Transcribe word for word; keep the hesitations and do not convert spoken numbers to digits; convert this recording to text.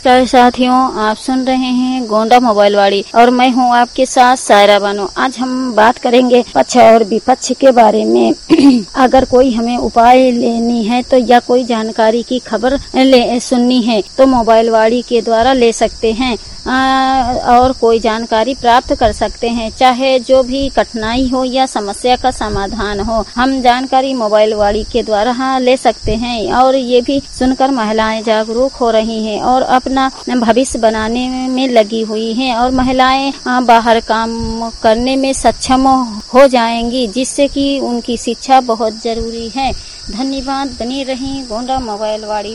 नमस्कार साथियों, आप सुन रहे हैं गोंडा मोबाइल वाड़ी और मैं हूं आपके साथ सायरा बानो। आज हम बात करेंगे पक्ष और विपक्ष के बारे में। अगर कोई हमें उपाय लेनी है तो या कोई जानकारी की खबर ले सुननी है तो मोबाइल वाड़ी के द्वारा ले सकते हैं आ, और कोई जानकारी प्राप्त कर सकते हैं, चाहे जो भी कठिनाई हो या समस्या का समाधान हो। हम जानकारी मोबाइल वाड़ी के द्वारा हाँ ले सकते हैं और ये भी सुनकर महिलाएं जागरूक हो रही हैं और अपना भविष्य बनाने में लगी हुई हैं और महिलाएं बाहर काम करने में सक्षम हो जाएंगी, जिससे कि उनकी शिक्षा बहुत जरूरी है। धन्यवाद। बनी रही गोंडा मोबाइल वाड़ी